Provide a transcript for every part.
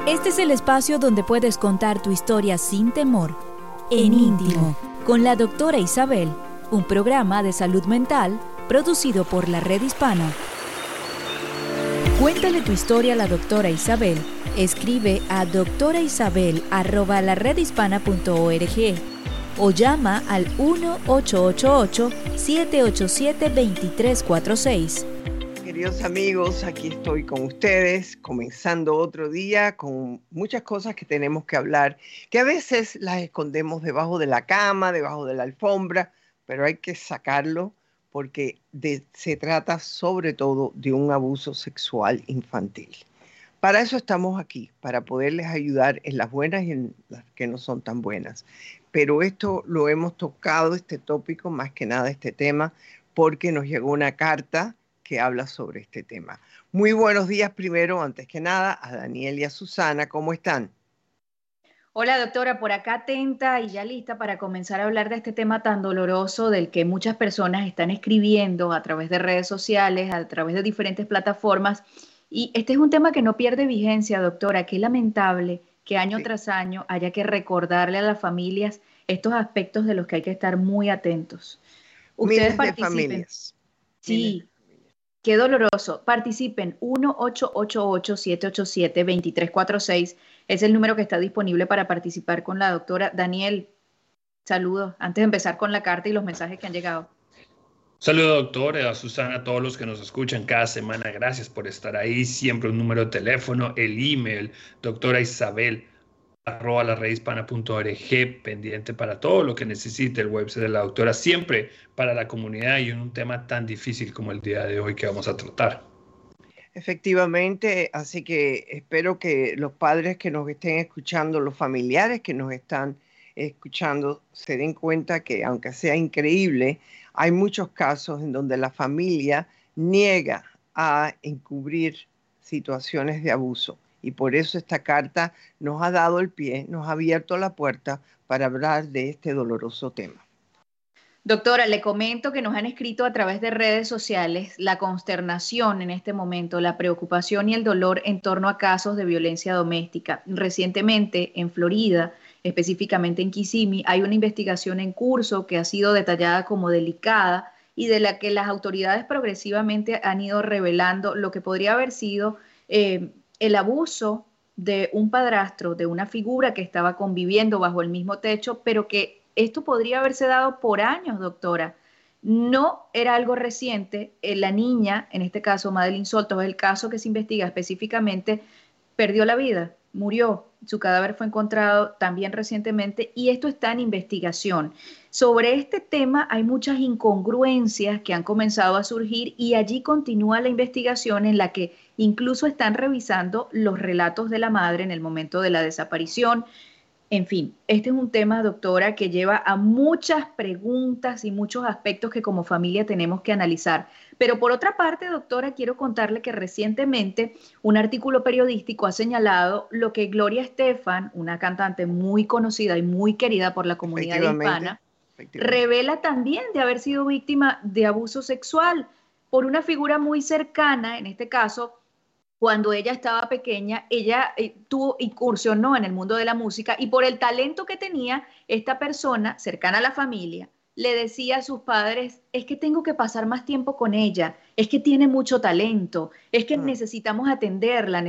Este es el espacio donde puedes contar tu historia sin temor, en íntimo, con la doctora Isabel, un programa de salud mental producido por la Red Hispana. Cuéntale tu historia a la doctora Isabel. Escribe a doctoraisabel@laredhispana.org o llama al 1-888-787-2346. Queridos amigos, aquí estoy con ustedes, comenzando otro día con muchas cosas que tenemos que hablar, que a veces las escondemos debajo de la cama, debajo de la alfombra, pero hay que sacarlo porque se trata sobre todo de un abuso sexual infantil. Para eso estamos aquí, para poderles ayudar en las buenas y en las que no son tan buenas. Pero esto lo hemos tocado, este tópico, más que nada este tema, porque nos llegó una carta que habla sobre este tema. Muy buenos días primero, antes que nada, a Daniel y a Susana. ¿Cómo están? Hola doctora, por acá atenta y ya lista para comenzar a hablar de este tema tan doloroso del que muchas personas están escribiendo a través de redes sociales, a través de diferentes plataformas. Y este es un tema que no pierde vigencia, doctora. Qué lamentable que año tras año haya que recordarle a las familias estos aspectos de los que hay que estar muy atentos. Ustedes Miles de participen. familias. Sí. Qué doloroso. Participen. 1-888-787-2346 es el número que está disponible para participar con la doctora. Daniel, saludos. Antes de empezar con la carta y los mensajes que han llegado. Saludos, doctor, a Susana, a todos los que nos escuchan cada semana. Gracias por estar ahí. Siempre un número de teléfono, el email, doctora Isabel, @laredhispana.org, pendiente para todo lo que necesite el website de la doctora, siempre para la comunidad y en un tema tan difícil como el día de hoy que vamos a tratar. Efectivamente, así que espero que los padres que nos estén escuchando, los familiares que nos están escuchando, se den cuenta que aunque sea increíble, hay muchos casos en donde la familia niega a encubrir situaciones de abuso. Y por eso esta carta nos ha dado el pie, nos ha abierto la puerta para hablar de este doloroso tema. Doctora, le comento que nos han escrito a través de redes sociales la consternación en este momento, la preocupación y el dolor en torno a casos de violencia doméstica. Recientemente, en Florida, específicamente en Kissimmee, hay una investigación en curso que ha sido detallada como delicada y de la que las autoridades progresivamente han ido revelando lo que podría haber sido el abuso de un padrastro, de una figura que estaba conviviendo bajo el mismo techo, pero que esto podría haberse dado por años, doctora. No era algo reciente. La niña, en este caso Madeline Solto, es el caso que se investiga específicamente, perdió la vida, murió. Su cadáver fue encontrado también recientemente y esto está en investigación. Sobre este tema hay muchas incongruencias que han comenzado a surgir y allí continúa la investigación en la que incluso están revisando los relatos de la madre en el momento de la desaparición. En fin, este es un tema, doctora, que lleva a muchas preguntas y muchos aspectos que como familia tenemos que analizar. Pero por otra parte, doctora, quiero contarle que recientemente un artículo periodístico ha señalado lo que Gloria Estefan, una cantante muy conocida y muy querida por la comunidad hispana, revela también de haber sido víctima de abuso sexual por una figura muy cercana, en este caso, cuando ella estaba pequeña, ella incursionó en el mundo de la música y por el talento que tenía, esta persona cercana a la familia le decía a sus padres, es que tengo que pasar más tiempo con ella, es que tiene mucho talento, es que necesitamos atenderla,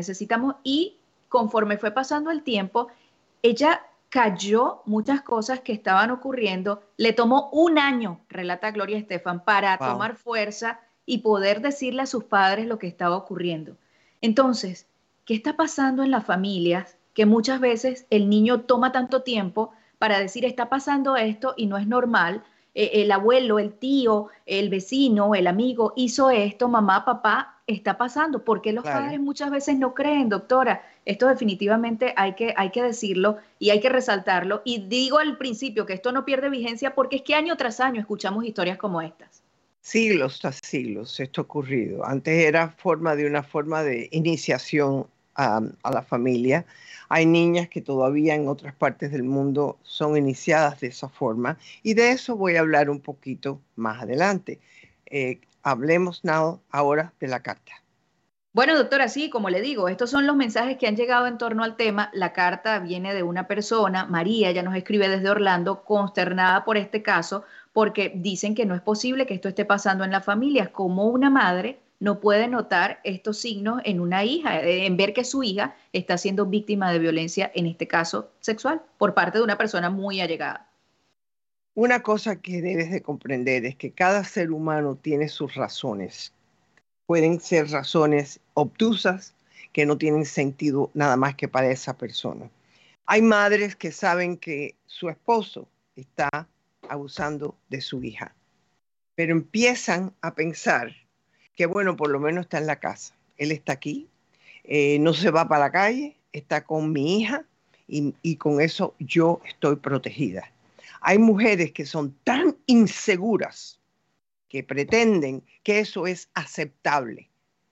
y conforme fue pasando el tiempo, ella cayó muchas cosas que estaban ocurriendo, le tomó un año, relata Gloria Estefan, para tomar fuerza y poder decirle a sus padres lo que estaba ocurriendo. Entonces, ¿qué está pasando en las familias que muchas veces el niño toma tanto tiempo para decir está pasando esto y no es normal? El abuelo, el tío, el vecino, el amigo hizo esto, mamá, papá, está pasando. ¿Por qué los padres muchas veces no creen, doctora? Esto definitivamente hay que decirlo y hay que resaltarlo. Y digo al principio que esto no pierde vigencia porque es que año tras año escuchamos historias como estas. Siglos tras siglos esto ha ocurrido. Antes era una forma de iniciación a la familia. Hay niñas que todavía en otras partes del mundo son iniciadas de esa forma y de eso voy a hablar un poquito más adelante. Hablemos ahora de la carta. Bueno, doctora, sí, como le digo, estos son los mensajes que han llegado en torno al tema. La carta viene de una persona, María, ya nos escribe desde Orlando, consternada por este caso, porque dicen que no es posible que esto esté pasando en las familias. Como una madre no puede notar estos signos en una hija, en ver que su hija está siendo víctima de violencia, en este caso sexual, por parte de una persona muy allegada. Una cosa que debes de comprender es que cada ser humano tiene sus razones. Pueden ser razones obtusas que no tienen sentido nada más que para esa persona. Hay madres que saben que su esposo está abusando de su hija, pero empiezan a pensar que, bueno, por lo menos está en la casa. Él está aquí, no se va para la calle, está con mi hija y con eso yo estoy protegida. Hay mujeres que son tan inseguras que pretenden que eso es aceptable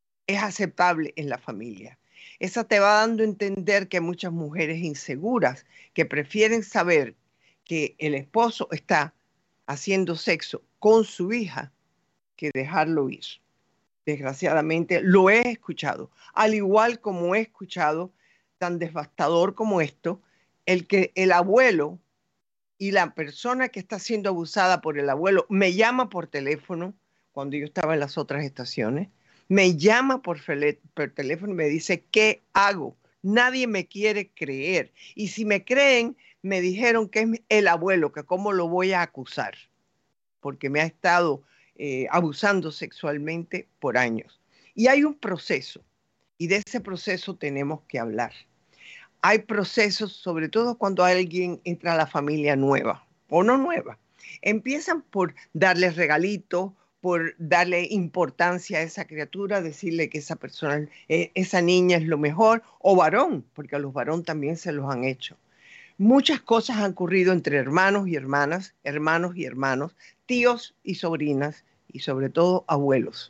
en la familia. Esa te va dando a entender que hay muchas mujeres inseguras que prefieren saber que el esposo está haciendo sexo con su hija que dejarlo ir. Desgraciadamente lo he escuchado, al igual como he escuchado tan devastador como esto, el que el abuelo y la persona que está siendo abusada por el abuelo me llama por teléfono cuando yo estaba en las otras estaciones, me llama por teléfono y me dice, ¿qué hago? Nadie me quiere creer. Y si me creen, me dijeron que es el abuelo, que cómo lo voy a acusar, porque me ha estado abusando sexualmente por años. Y hay un proceso, y de ese proceso tenemos que hablar. Hay procesos, sobre todo cuando alguien entra a la familia nueva o no nueva. Empiezan por darle regalitos, por darle importancia a esa criatura, decirle que esa persona, esa niña es lo mejor, o varón, porque a los varones también se los han hecho. Muchas cosas han ocurrido entre hermanos y hermanas, hermanos y hermanos, tíos y sobrinas, y sobre todo abuelos,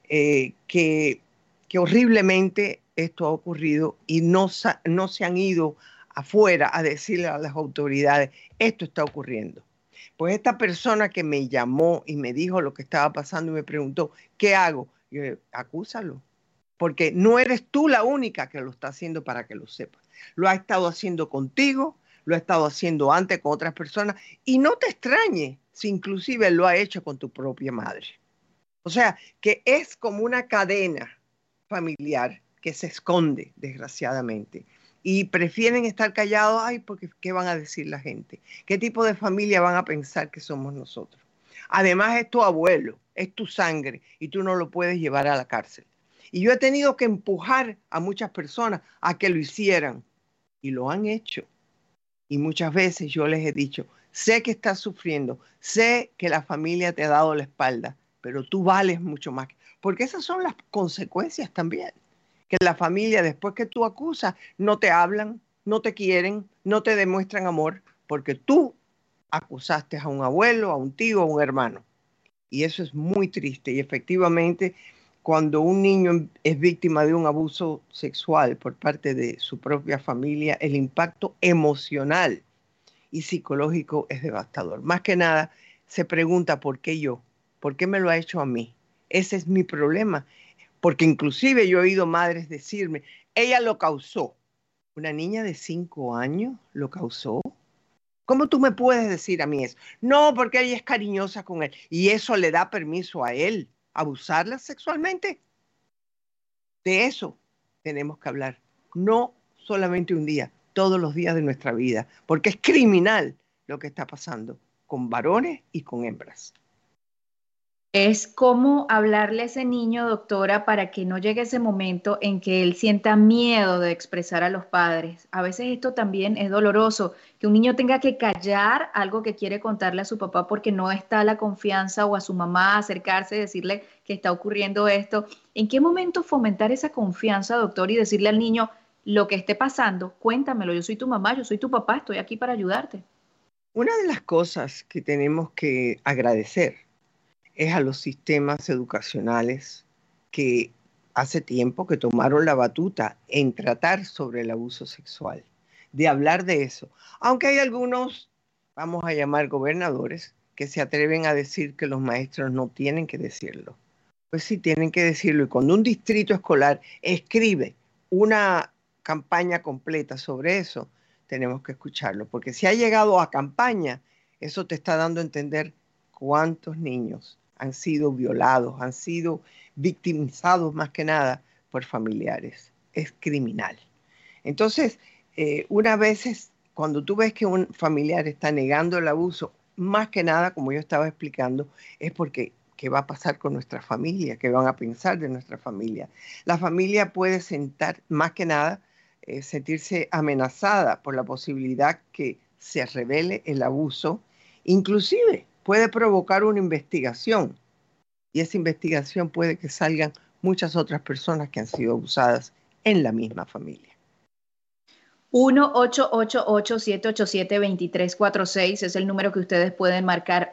que horriblemente esto ha ocurrido y no se han ido afuera a decirle a las autoridades, esto está ocurriendo. Pues esta persona que me llamó y me dijo lo que estaba pasando y me preguntó, ¿qué hago? Yo, acúsalo, porque no eres tú la única que lo está haciendo, para que lo sepas. Lo ha estado haciendo contigo, lo ha estado haciendo antes con otras personas, y no te extrañe si inclusive lo ha hecho con tu propia madre. O sea, que es como una cadena familiar que se esconde, desgraciadamente. Y prefieren estar callados, ay, porque ¿qué van a decir la gente? ¿Qué tipo de familia van a pensar que somos nosotros? Además, es tu abuelo, es tu sangre, y tú no lo puedes llevar a la cárcel. Y yo he tenido que empujar a muchas personas a que lo hicieran, y lo han hecho. Y muchas veces yo les he dicho, sé que estás sufriendo, sé que la familia te ha dado la espalda, pero tú vales mucho más. Porque esas son las consecuencias también. Que la familia, después que tú acusas, no te hablan, no te quieren, no te demuestran amor, porque tú acusaste a un abuelo, a un tío, a un hermano. Y eso es muy triste. Y efectivamente, cuando un niño es víctima de un abuso sexual por parte de su propia familia, el impacto emocional y psicológico es devastador. Más que nada, se pregunta, ¿por qué yo? ¿Por qué me lo ha hecho a mí? Ese es mi problema. Porque inclusive yo he oído madres decirme, ella lo causó. ¿Una niña de 5 años lo causó? ¿Cómo tú me puedes decir a mí eso? No, porque ella es cariñosa con él. ¿Y eso le da permiso a él abusarla sexualmente? De eso tenemos que hablar. No solamente un día, todos los días de nuestra vida. Porque es criminal lo que está pasando con varones y con hembras. Es cómo hablarle a ese niño, doctora, para que no llegue ese momento en que él sienta miedo de expresar a los padres. A veces esto también es doloroso, que un niño tenga que callar algo que quiere contarle a su papá porque no está la confianza, o a su mamá acercarse y decirle que está ocurriendo esto. ¿En qué momento fomentar esa confianza, doctor, y decirle al niño lo que esté pasando? Cuéntamelo, yo soy tu mamá, yo soy tu papá, estoy aquí para ayudarte. Una de las cosas que tenemos que agradecer es a los sistemas educacionales que hace tiempo que tomaron la batuta en tratar sobre el abuso sexual, de hablar de eso. Aunque hay algunos, vamos a llamar gobernadores, que se atreven a decir que los maestros no tienen que decirlo. Pues sí, tienen que decirlo. Y cuando un distrito escolar escribe una campaña completa sobre eso, tenemos que escucharlo. Porque si ha llegado a campaña, eso te está dando a entender cuántos niños han sido violados, han sido victimizados más que nada por familiares. Es criminal. Entonces, una vez cuando tú ves que un familiar está negando el abuso, más que nada, como yo estaba explicando, es porque ¿qué va a pasar con nuestra familia? ¿Qué van a pensar de nuestra familia? La familia puede más que nada, sentirse amenazada por la posibilidad que se revele el abuso. Inclusive puede provocar una investigación y esa investigación puede que salgan muchas otras personas que han sido abusadas en la misma familia. 1-888-787-2346 es el número que ustedes pueden marcar.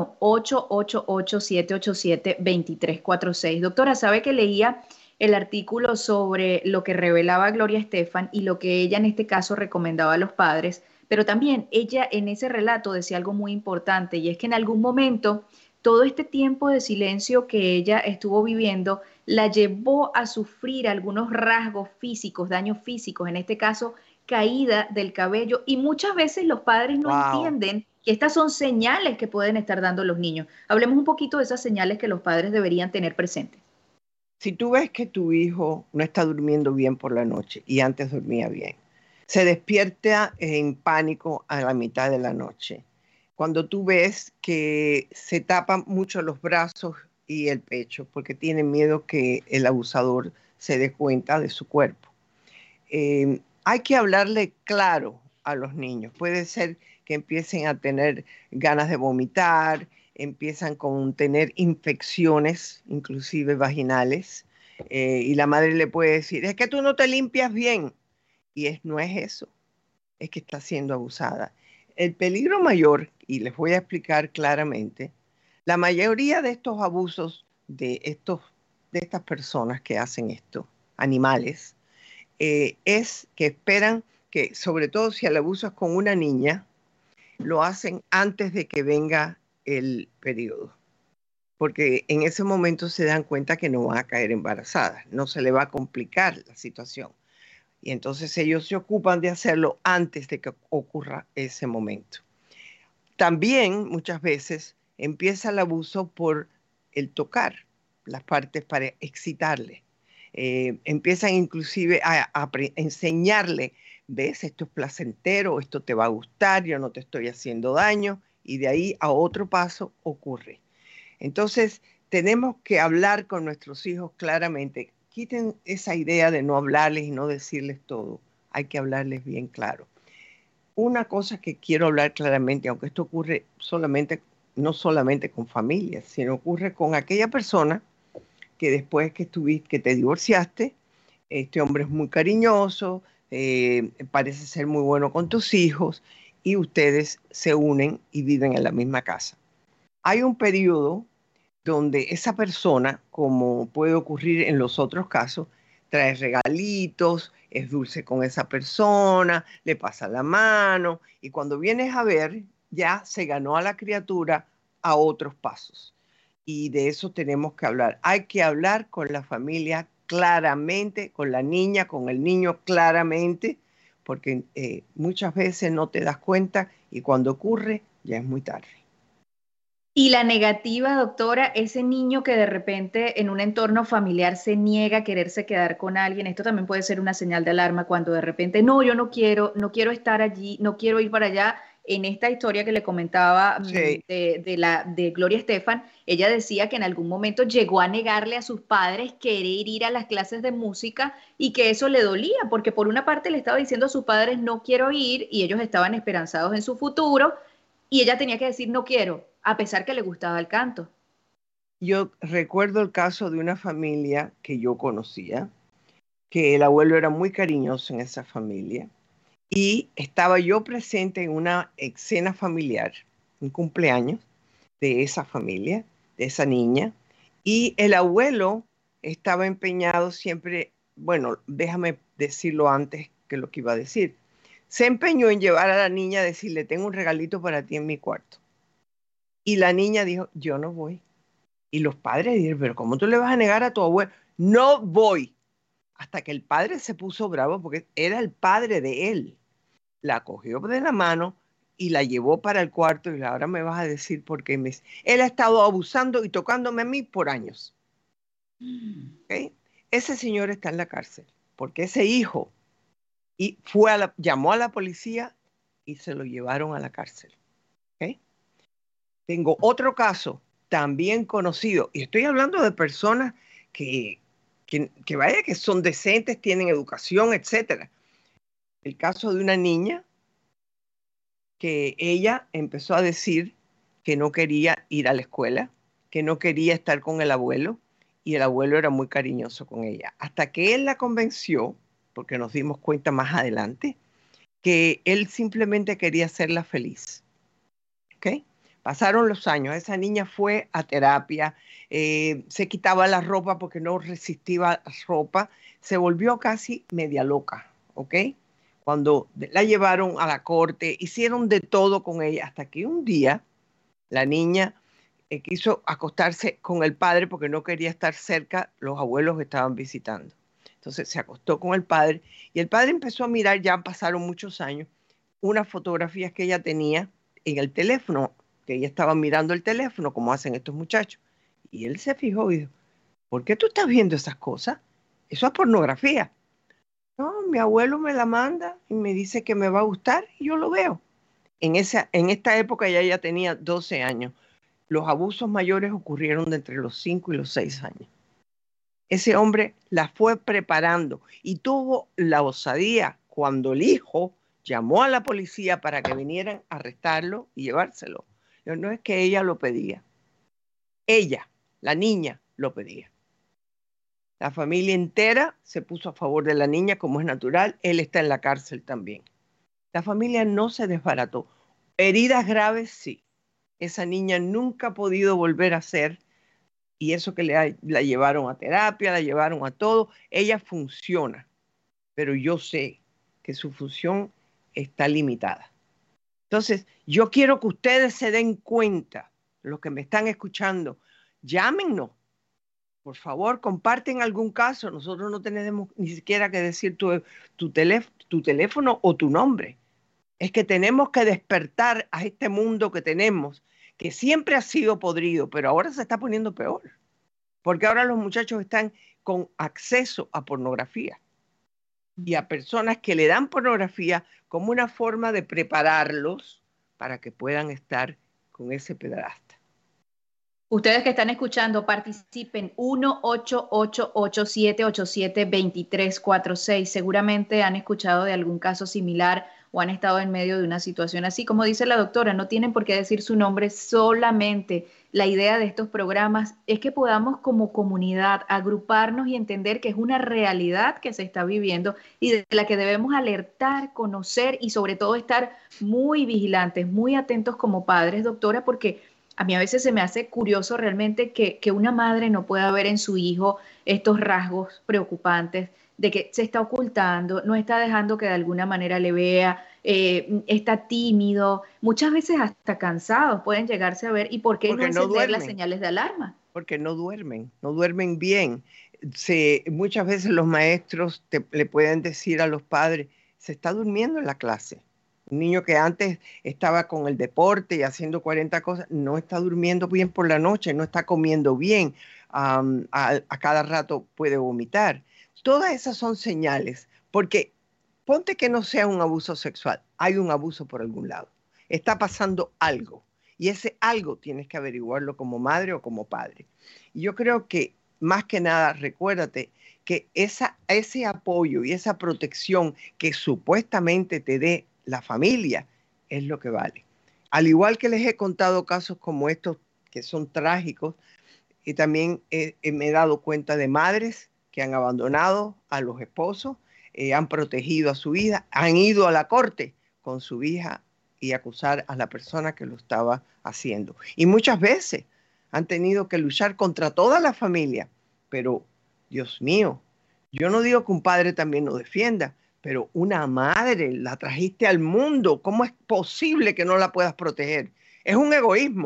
1-888-787-2346. Doctora, ¿sabe que leía el artículo sobre lo que revelaba Gloria Estefan y lo que ella en este caso recomendaba a los padres? Pero también ella en ese relato decía algo muy importante, y es que en algún momento todo este tiempo de silencio que ella estuvo viviendo la llevó a sufrir algunos rasgos físicos, daños físicos, en este caso caída del cabello, y muchas veces los padres no entienden que estas son señales que pueden estar dando los niños. Hablemos un poquito de esas señales que los padres deberían tener presentes. Si tú ves que tu hijo no está durmiendo bien por la noche y antes dormía bien, se despierta en pánico a la mitad de la noche, cuando tú ves que se tapan mucho los brazos y el pecho porque tienen miedo que el abusador se dé cuenta de su cuerpo. Hay que hablarle claro a los niños. Puede ser que empiecen a tener ganas de vomitar, empiezan con tener infecciones, inclusive vaginales, y la madre le puede decir, es que tú no te limpias bien. Y no es eso, es que está siendo abusada. El peligro mayor, y les voy a explicar claramente, la mayoría de estos abusos de estas personas que hacen esto, animales, es que esperan que, sobre todo si el abuso es con una niña, lo hacen antes de que venga el periodo. Porque en ese momento se dan cuenta que no van a caer embarazadas, no se le va a complicar la situación. Y entonces ellos se ocupan de hacerlo antes de que ocurra ese momento. También muchas veces empieza el abuso por el tocar las partes para excitarle. Empiezan inclusive a enseñarle, ves, esto es placentero, esto te va a gustar, yo no te estoy haciendo daño, y de ahí a otro paso ocurre. Entonces tenemos que hablar con nuestros hijos claramente. Quiten esa idea de no hablarles y no decirles todo. Hay que hablarles bien claro. Una cosa que quiero hablar claramente, aunque esto ocurre no solamente con familias, sino ocurre con aquella persona que después que te divorciaste, este hombre es muy cariñoso, parece ser muy bueno con tus hijos y ustedes se unen y viven en la misma casa. Hay un periodo donde esa persona, como puede ocurrir en los otros casos, trae regalitos, es dulce con esa persona, le pasa la mano y cuando vienes a ver ya se ganó a la criatura a otros pasos. Y de eso tenemos que hablar. Hay que hablar con la familia claramente, con la niña, con el niño claramente, porque muchas veces no te das cuenta y cuando ocurre ya es muy tarde. Y la negativa, doctora, ese niño que de repente en un entorno familiar se niega a quererse quedar con alguien, esto también puede ser una señal de alarma cuando de repente, no, yo no quiero estar allí, no quiero ir para allá. En esta historia que le comentaba Sí. de Gloria Estefan, ella decía que en algún momento llegó a negarle a sus padres querer ir a las clases de música y que eso le dolía, porque por una parte le estaba diciendo a sus padres no quiero ir y ellos estaban esperanzados en su futuro y ella tenía que decir no quiero, a pesar que le gustaba el canto. Yo recuerdo el caso de una familia que yo conocía, que el abuelo era muy cariñoso en esa familia y estaba yo presente en una cena familiar, un cumpleaños de esa familia, de esa niña, y el abuelo estaba empeñado siempre, bueno, déjame decirlo antes que lo que iba a decir, se empeñó en llevar a la niña a decirle, tengo un regalito para ti en mi cuarto. Y la niña dijo, yo no voy. Y los padres dijeron, pero ¿cómo tú le vas a negar a tu abuelo? No voy. Hasta que el padre se puso bravo porque era el padre de él. La cogió de la mano y la llevó para el cuarto y ahora me vas a decir por qué él ha estado abusando y tocándome a mí por años. ¿Okay? Ese señor está en la cárcel porque ese hijo llamó a la policía y se lo llevaron a la cárcel. ¿Okay? Tengo otro caso también conocido y estoy hablando de personas que vaya que son decentes, tienen educación, etcétera. El caso de una niña que ella empezó a decir que no quería ir a la escuela, que no quería estar con el abuelo, y el abuelo era muy cariñoso con ella. Hasta que él la convenció, porque nos dimos cuenta más adelante, que él simplemente quería hacerla feliz. ¿Ok? Pasaron los años, esa niña fue a terapia, se quitaba la ropa porque no resistía ropa, se volvió casi media loca, ¿ok? Cuando la llevaron a la corte, hicieron de todo con ella, hasta que un día la niña quiso acostarse con el padre porque no quería estar cerca, los abuelos estaban visitando. Entonces se acostó con el padre y el padre empezó a mirar, ya pasaron muchos años, unas fotografías que ella tenía en el teléfono, que ella estaba mirando el teléfono, como hacen estos muchachos. Y él se fijó y dijo, ¿por qué tú estás viendo esas cosas? Eso es pornografía. No, mi abuelo me la manda y me dice que me va a gustar y yo lo veo. En esta época ya tenía 12 años. Los abusos mayores ocurrieron de entre los 5 y los 6 años. Ese hombre la fue preparando y tuvo la osadía cuando el hijo llamó a la policía para que vinieran a arrestarlo y llevárselo. No es que ella lo pedía. Ella, la niña, lo pedía. La familia entera se puso a favor de la niña, como es natural. Él está en la cárcel también. La familia no se desbarató. Heridas graves, sí. Esa niña nunca ha podido volver a ser, y eso que la llevaron a terapia, la llevaron a todo. Ella funciona, pero yo sé que su función está limitada. Entonces, yo quiero que ustedes se den cuenta, los que me están escuchando, llámenos. Por favor, comparten algún caso. Nosotros no tenemos ni siquiera que decir tu teléfono o tu nombre. Es que tenemos que despertar a este mundo que tenemos, que siempre ha sido podrido, pero ahora se está poniendo peor. Porque ahora los muchachos están con acceso a pornografía y a personas que le dan pornografía como una forma de prepararlos para que puedan estar con ese pederasta. Ustedes que están escuchando, participen 1-888-787-2346. Seguramente han escuchado de algún caso similar o han estado en medio de una situación así. Como dice la doctora, no tienen por qué decir su nombre solamente. La idea de estos programas es que podamos como comunidad agruparnos y entender que es una realidad que se está viviendo y de la que debemos alertar, conocer y sobre todo estar muy vigilantes, muy atentos como padres, doctora, porque a mí a veces se me hace curioso realmente que una madre no pueda ver en su hijo estos rasgos preocupantes de que se está ocultando, no está dejando que de alguna manera le vea, está tímido, muchas veces hasta cansados pueden llegarse a ver. ¿Y por qué no encender las señales de alarma? Porque no duermen bien. Muchas veces los maestros le pueden decir a los padres, se está durmiendo en la clase. Un niño que antes estaba con el deporte y haciendo 40 cosas, no está durmiendo bien por la noche, no está comiendo bien, a cada rato puede vomitar. Todas esas son señales, porque ponte que no sea un abuso sexual, hay un abuso por algún lado. Está pasando algo y ese algo tienes que averiguarlo como madre o como padre. Y yo creo que más que nada, recuérdate que ese apoyo y esa protección que supuestamente te dé la familia es lo que vale. Al igual que les he contado casos como estos que son trágicos, y también me he dado cuenta de madres que han abandonado a los esposos, han protegido a su hija, han ido a la corte con su hija y acusar a la persona que lo estaba haciendo. Y muchas veces han tenido que luchar contra toda la familia. Pero, Dios mío, yo no digo que un padre también lo defienda, pero una madre la trajiste al mundo. ¿Cómo es posible que no la puedas proteger? Es un egoísmo.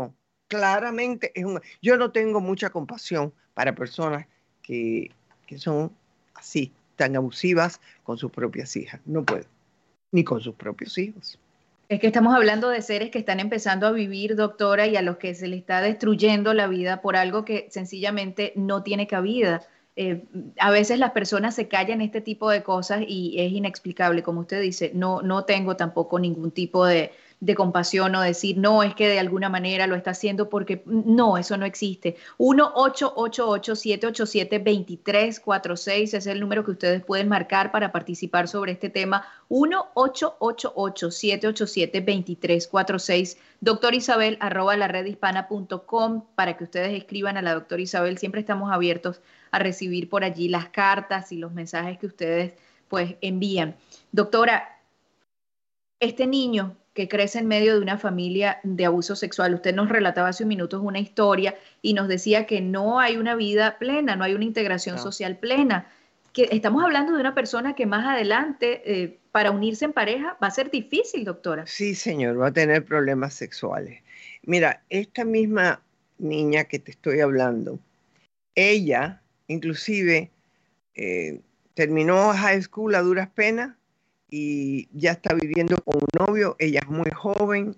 claramente yo no tengo mucha compasión para personas que son así, tan abusivas con sus propias hijas. No puedo, ni con sus propios hijos. Es que estamos hablando de seres que están empezando a vivir, doctora, y a los que se les está destruyendo la vida por algo que sencillamente no tiene cabida. A veces las personas se callan este tipo de cosas y es inexplicable. Como usted dice, no tengo tampoco ningún tipo de compasión o decir, no, es que de alguna manera lo está haciendo porque no, eso no existe. 1-888-787-2346 es el número que ustedes pueden marcar para participar sobre este tema. 1-888-787-2346. Doctor Isabel, @laredhispana.com, para que ustedes escriban a la doctora Isabel. Siempre estamos abiertos a recibir por allí las cartas y los mensajes que ustedes pues envían. Doctora, este niño que crece en medio de una familia de abuso sexual, usted nos relataba hace un minuto una historia y nos decía que no hay una vida plena, no hay una integración social plena, que estamos hablando de una persona que más adelante para unirse en pareja va a ser difícil, doctora. Sí, señor, va a tener problemas sexuales. Mira, esta misma niña que te estoy hablando, ella inclusive terminó high school a duras penas y ya está viviendo con un novio. Ella es muy joven.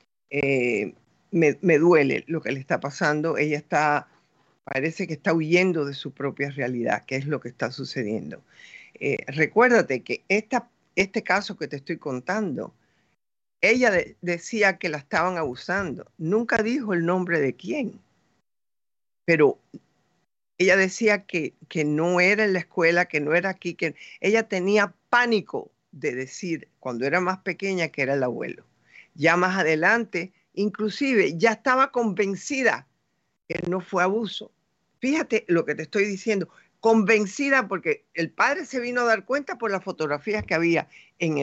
Me duele lo que le está pasando. Ella parece que está huyendo de su propia realidad, que es lo que está sucediendo. Recuérdate que este caso que te estoy contando, ella decía que la estaban abusando. Nunca dijo el nombre de quién, pero ella decía que no era en la escuela, que no era aquí, que ella tenía pánico de decir cuando era más pequeña que era el abuelo. Ya más adelante, inclusive ya estaba convencida que no fue abuso. Fíjate lo que te estoy diciendo, convencida, porque el padre se vino a dar cuenta por las fotografías que había en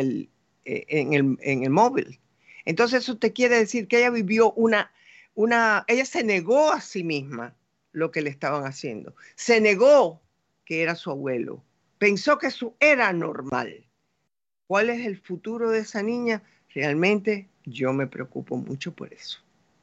el móvil. Entonces eso te quiere decir que ella vivió ella se negó a sí misma lo que le estaban haciendo. Se negó que era su abuelo. Pensó que eso era normal. ¿Cuál es el futuro de esa niña? Realmente yo me preocupo mucho por eso.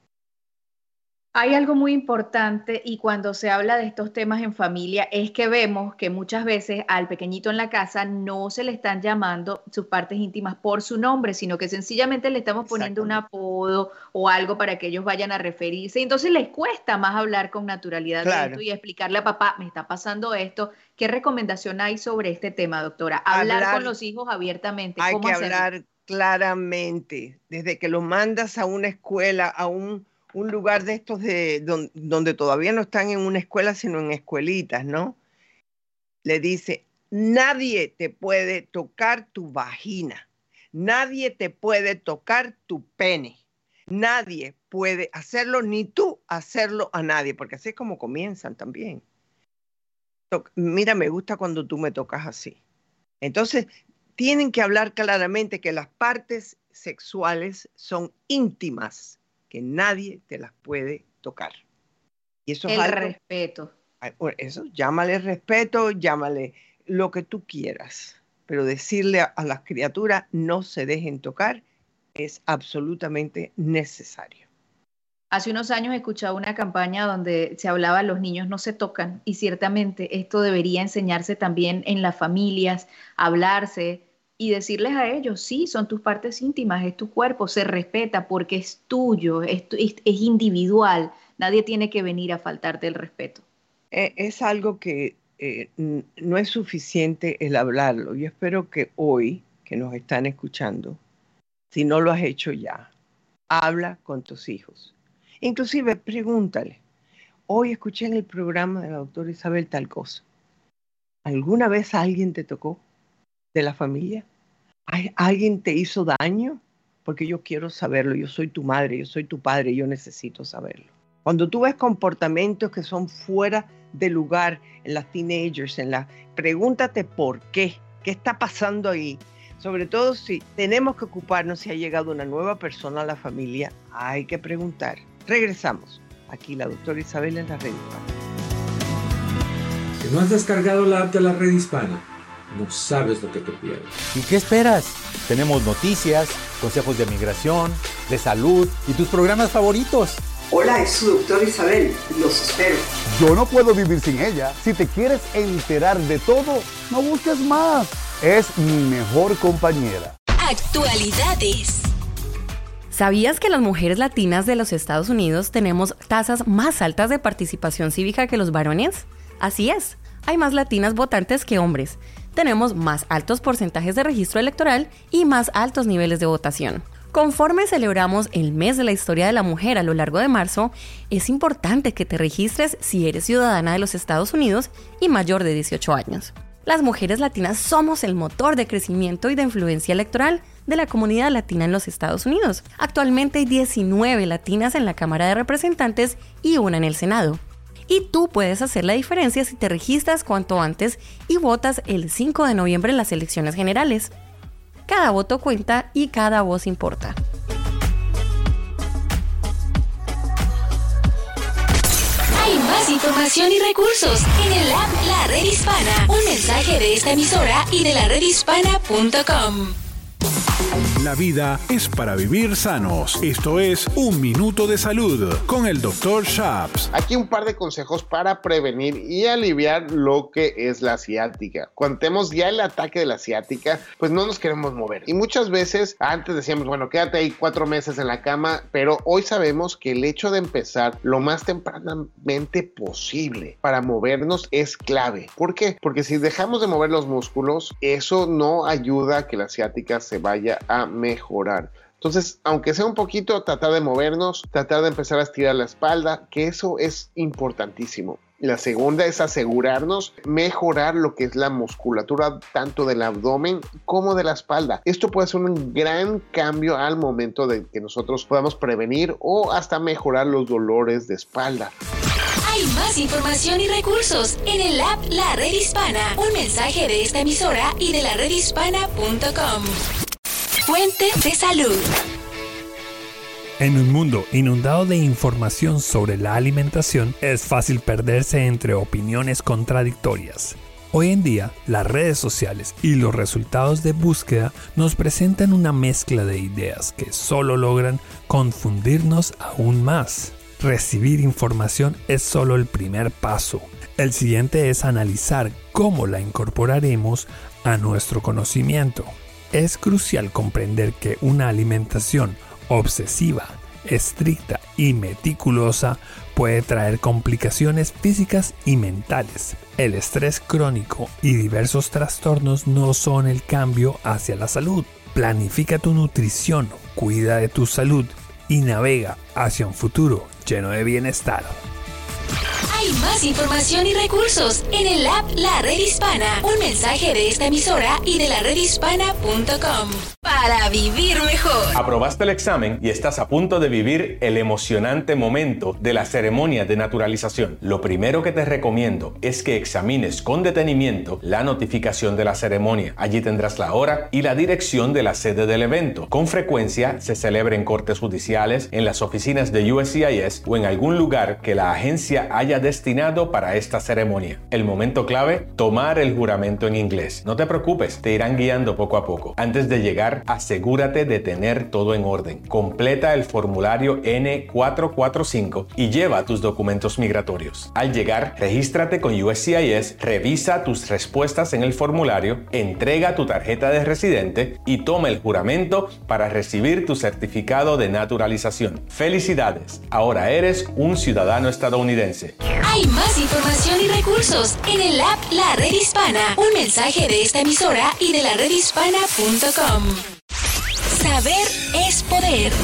Hay algo muy importante y cuando se habla de estos temas en familia es que vemos que muchas veces al pequeñito en la casa no se le están llamando sus partes íntimas por su nombre, sino que sencillamente le estamos poniendo un apodo o algo para que ellos vayan a referirse. Entonces les cuesta más hablar con naturalidad de esto y explicarle a papá, me está pasando esto. ¿Qué recomendación hay sobre este tema, doctora? Hablar con los hijos abiertamente. Hay que hablar claramente. Desde que los mandas a una escuela, a un lugar de estos donde todavía no están en una escuela, sino en escuelitas, ¿no? Le dice, nadie te puede tocar tu vagina, nadie te puede tocar tu pene, nadie puede hacerlo, ni tú hacerlo a nadie, porque así es como comienzan también. Mira, me gusta cuando tú me tocas así. Entonces, tienen que hablar claramente que las partes sexuales son íntimas, que nadie te las puede tocar. Y eso es algo, respeto. Eso, llámale respeto, llámale lo que tú quieras, pero decirle a las criaturas no se dejen tocar es absolutamente necesario. Hace unos años escuchaba una campaña donde se hablaba los niños no se tocan y ciertamente esto debería enseñarse también en las familias, hablarse y decirles a ellos, sí, son tus partes íntimas, es tu cuerpo, se respeta porque es tuyo, es individual, nadie tiene que venir a faltarte el respeto. Es algo que no es suficiente el hablarlo. Yo espero que hoy, que nos están escuchando, si no lo has hecho ya, habla con tus hijos. Inclusive pregúntale, hoy escuché en el programa de la doctora Isabel tal cosa. ¿Alguna vez alguien te tocó de la familia? ¿Alguien te hizo daño? Porque yo quiero saberlo, yo soy tu madre, yo soy tu padre, yo necesito saberlo. Cuando tú ves comportamientos que son fuera de lugar en las teenagers, pregúntate por qué está pasando ahí. Sobre todo si tenemos que ocuparnos si ha llegado una nueva persona a la familia, hay que preguntar. Regresamos. Aquí la doctora Isabel en la Red Hispana. Si no has descargado la app de la Red Hispana, no sabes lo que te pierdes. ¿Y qué esperas? Tenemos noticias, consejos de migración, de salud y tus programas favoritos. Hola, es su doctora Isabel. Los espero. Yo no puedo vivir sin ella. Si te quieres enterar de todo, no busques más. Es mi mejor compañera. Actualidades. ¿Sabías que las mujeres latinas de los Estados Unidos tenemos tasas más altas de participación cívica que los varones? Así es, hay más latinas votantes que hombres. Tenemos más altos porcentajes de registro electoral y más altos niveles de votación. Conforme celebramos el mes de la historia de la mujer a lo largo de marzo, es importante que te registres si eres ciudadana de los Estados Unidos y mayor de 18 años. Las mujeres latinas somos el motor de crecimiento y de influencia electoral de la comunidad latina en los Estados Unidos. Actualmente hay 19 latinas en la Cámara de Representantes y una en el Senado. Y tú puedes hacer la diferencia si te registras cuanto antes y votas el 5 de noviembre en las elecciones generales. Cada voto cuenta y cada voz importa. Hay más información y recursos en el app La Red Hispana. Un mensaje de esta emisora y de laredhispana.com. La vida es para vivir sanos. Esto es Un Minuto de Salud con el Dr. Shaps. Aquí un par de consejos para prevenir y aliviar lo que es la ciática. Cuando tenemos ya el ataque de la ciática, pues no nos queremos mover. Y muchas veces antes decíamos, bueno, quédate ahí 4 meses en la cama, pero hoy sabemos que el hecho de empezar lo más tempranamente posible para movernos es clave. ¿Por qué? Porque si dejamos de mover los músculos, eso no ayuda a que la ciática se vaya a mejorar. Entonces, aunque sea un poquito, tratar de movernos, tratar de empezar a estirar la espalda, que eso es importantísimo. La segunda es asegurarnos, mejorar lo que es la musculatura tanto del abdomen como de la espalda. Esto puede ser un gran cambio al momento de que nosotros podamos prevenir o hasta mejorar los dolores de espalda. Hay más información y recursos en el app La Red Hispana. Un mensaje de esta emisora y de laredhispana.com. Fuente de salud. En un mundo inundado de información sobre la alimentación, es fácil perderse entre opiniones contradictorias. Hoy en día, las redes sociales y los resultados de búsqueda nos presentan una mezcla de ideas que solo logran confundirnos aún más. Recibir información es solo el primer paso. El siguiente es analizar cómo la incorporaremos a nuestro conocimiento. Es crucial comprender que una alimentación obsesiva, estricta y meticulosa puede traer complicaciones físicas y mentales. El estrés crónico y diversos trastornos no son el cambio hacia la salud. Planifica tu nutrición, cuida de tu salud y navega hacia un futuro lleno de bienestar. Hay más información y recursos en el app La Red Hispana. Un mensaje de esta emisora y de laredhispana.com. Para vivir mejor. Aprobaste el examen y estás a punto de vivir el emocionante momento de la ceremonia de naturalización. Lo primero que te recomiendo es que examines con detenimiento la notificación de la ceremonia. Allí tendrás la hora y la dirección de la sede del evento. Con frecuencia se celebra en cortes judiciales, en las oficinas de USCIS o en algún lugar que la agencia haya destinado para esta ceremonia. El momento clave, tomar el juramento en inglés. No te preocupes, te irán guiando poco a poco. Antes de llegar, asegúrate de tener todo en orden. Completa el formulario N445 y lleva tus documentos migratorios. Al llegar, regístrate con USCIS, revisa tus respuestas en el formulario, entrega tu tarjeta de residente y toma el juramento para recibir tu certificado de naturalización. ¡Felicidades! Ahora eres un ciudadano estadounidense. Hay más información y recursos en el app La Red Hispana. Un mensaje de esta emisora y de laredhispana.com. Saber es poder.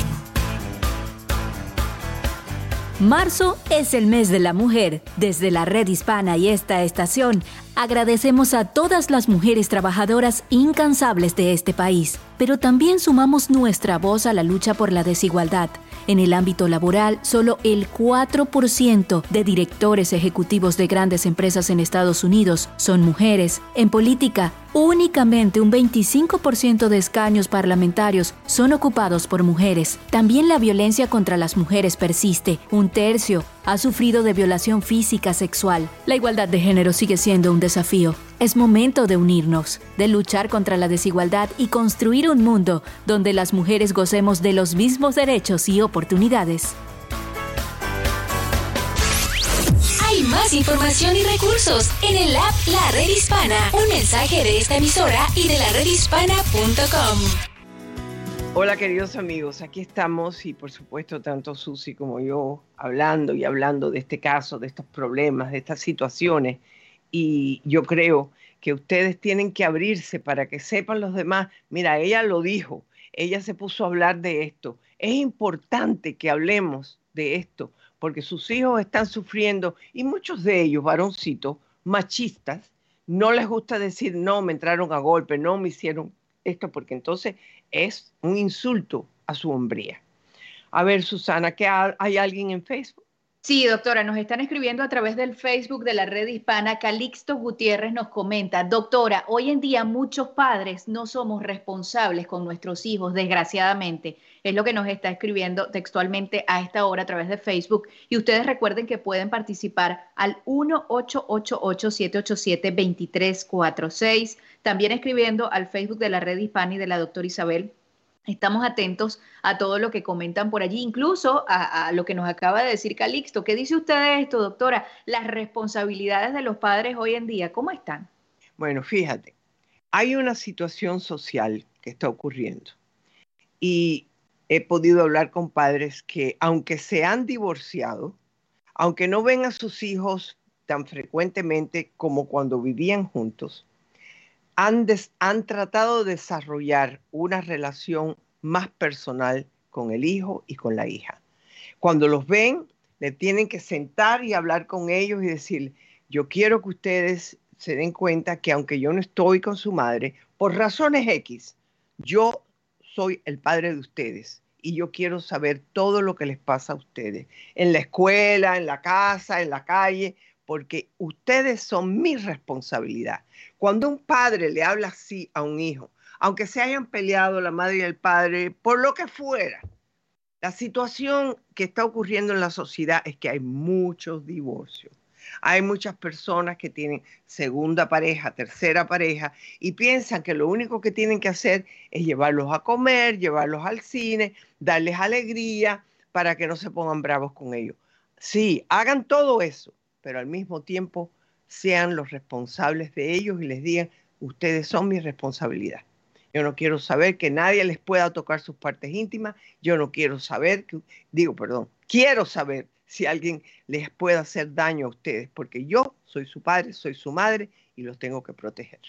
Marzo es el mes de la mujer. Desde la Red Hispana y esta estación, agradecemos a todas las mujeres trabajadoras incansables de este país, pero también sumamos nuestra voz a la lucha por la desigualdad. En el ámbito laboral, solo el 4% de directores ejecutivos de grandes empresas en Estados Unidos son mujeres. En política, únicamente un 25% de escaños parlamentarios son ocupados por mujeres. También la violencia contra las mujeres persiste. 1/3 ha sufrido de violación física sexual. La igualdad de género sigue siendo un desafío. Es momento de unirnos, de luchar contra la desigualdad y construir un mundo donde las mujeres gocemos de los mismos derechos y oportunidades. Más información y recursos en el app La Red Hispana. Un mensaje de esta emisora y de laredhispana.com. Hola queridos amigos, aquí estamos y por supuesto tanto Susi como yo hablando de este caso, de estos problemas, de estas situaciones, y yo creo que ustedes tienen que abrirse para que sepan los demás. Mira, ella lo dijo, ella se puso a hablar de esto. Es importante que hablemos de esto porque sus hijos están sufriendo y muchos de ellos, varoncitos, machistas, no les gusta decir no, me entraron a golpe, no me hicieron esto, porque entonces es un insulto a su hombría. A ver, Susana, ¿qué hay alguien en Facebook? Sí, doctora, nos están escribiendo a través del Facebook de la Red Hispana. Calixto Gutiérrez nos comenta: doctora, hoy en día muchos padres no somos responsables con nuestros hijos, desgraciadamente. Es lo que nos está escribiendo textualmente a esta hora a través de Facebook. Y ustedes recuerden que pueden participar al 1-888-787-2346. También escribiendo al Facebook de la Red Hispana y de la doctora Isabel. Estamos atentos a todo lo que comentan por allí, incluso a lo que nos acaba de decir Calixto. ¿Qué dice usted de esto, doctora? Las responsabilidades de los padres hoy en día, ¿cómo están? Bueno, fíjate, hay una situación social que está ocurriendo y he podido hablar con padres que, aunque se han divorciado, aunque no ven a sus hijos tan frecuentemente como cuando vivían juntos, han tratado de desarrollar una relación más personal con el hijo y con la hija. Cuando los ven, le tienen que sentar y hablar con ellos y decir: yo quiero que ustedes se den cuenta que aunque yo no estoy con su madre, por razones X, yo soy el padre de ustedes y yo quiero saber todo lo que les pasa a ustedes, en la escuela, en la casa, en la calle, porque ustedes son mi responsabilidad. Cuando un padre le habla así a un hijo, aunque se hayan peleado la madre y el padre, por lo que fuera, la situación que está ocurriendo en la sociedad es que hay muchos divorcios. Hay muchas personas que tienen segunda pareja, tercera pareja y piensan que lo único que tienen que hacer es llevarlos a comer, llevarlos al cine, darles alegría para que no se pongan bravos con ellos. Sí, hagan todo eso, pero al mismo tiempo sean los responsables de ellos y les digan: ustedes son mi responsabilidad. Yo no quiero saber que nadie les pueda tocar sus partes íntimas. Yo no quiero saber, quiero saber si alguien les puede hacer daño a ustedes, porque yo soy su padre, soy su madre y los tengo que proteger.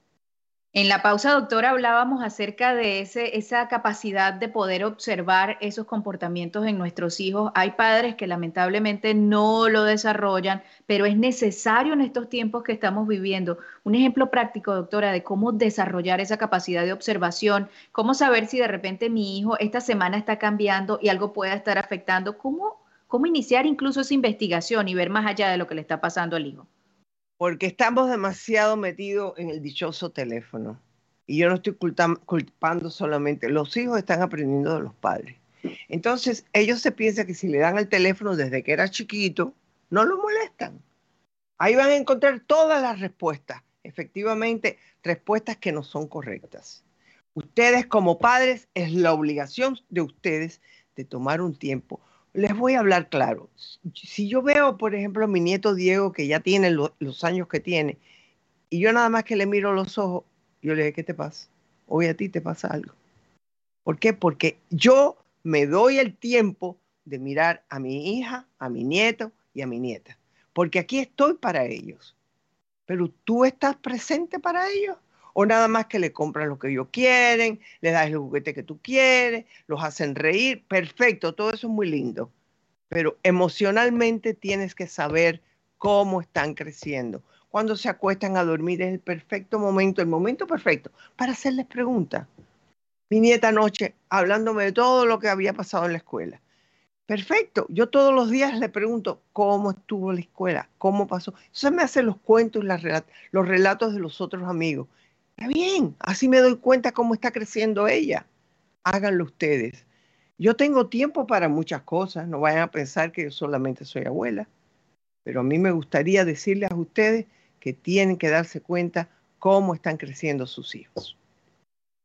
En la pausa, doctora, hablábamos acerca de esa capacidad de poder observar esos comportamientos en nuestros hijos. Hay padres que lamentablemente no lo desarrollan, pero es necesario en estos tiempos que estamos viviendo. Un ejemplo práctico, doctora, de cómo desarrollar esa capacidad de observación, cómo saber si de repente mi hijo esta semana está cambiando y algo pueda estar afectando, cómo iniciar incluso esa investigación y ver más allá de lo que le está pasando al hijo. Porque estamos demasiado metidos en el dichoso teléfono. Y yo no estoy culpando solamente. Los hijos están aprendiendo de los padres. Entonces, ellos se piensan que si le dan el teléfono desde que era chiquito, no lo molestan. Ahí van a encontrar todas las respuestas. Efectivamente, respuestas que no son correctas. Ustedes como padres, es la obligación de ustedes de tomar un tiempo. Les voy a hablar claro. Si yo veo, por ejemplo, a mi nieto Diego, que ya tiene los años que tiene, y yo nada más que le miro los ojos, yo le digo: ¿qué te pasa? Hoy a ti te pasa algo. ¿Por qué? Porque yo me doy el tiempo de mirar a mi hija, a mi nieto y a mi nieta. Porque aquí estoy para ellos. Pero ¿tú estás presente para ellos? O nada más que le compran lo que ellos quieren, le das el juguete que tú quieres, los hacen reír, perfecto, todo eso es muy lindo. Pero emocionalmente tienes que saber cómo están creciendo. Cuando se acuestan a dormir es el perfecto momento, el momento perfecto para hacerles preguntas. Mi nieta anoche, hablándome de todo lo que había pasado en la escuela. Perfecto, yo todos los días le pregunto cómo estuvo la escuela, cómo pasó. Entonces me hace los cuentos y los relatos de los otros amigos. Está bien, así me doy cuenta cómo está creciendo ella. Háganlo ustedes. Yo tengo tiempo para muchas cosas, no vayan a pensar que yo solamente soy abuela, pero a mí me gustaría decirles a ustedes que tienen que darse cuenta cómo están creciendo sus hijos.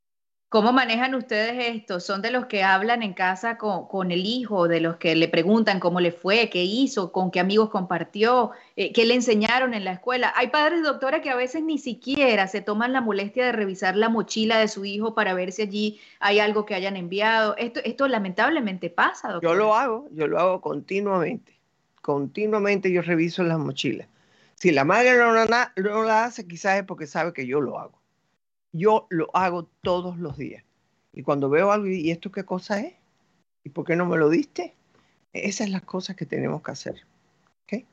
¿Cómo manejan ustedes esto? ¿Son de los que hablan en casa con el hijo, de los que le preguntan cómo le fue, qué hizo, con qué amigos compartió, qué le enseñaron en la escuela? Hay padres, doctora, que a veces ni siquiera se toman la molestia de revisar la mochila de su hijo para ver si allí hay algo que hayan enviado. Esto lamentablemente pasa, doctora. Yo lo hago continuamente. Continuamente yo reviso las mochilas. Si la madre no la hace, quizás es porque sabe que yo lo hago. Yo lo hago todos los días. Y cuando veo algo, ¿y esto qué cosa es? ¿Y por qué no me lo diste? Esas son las cosas que tenemos que hacer. ¿Okay?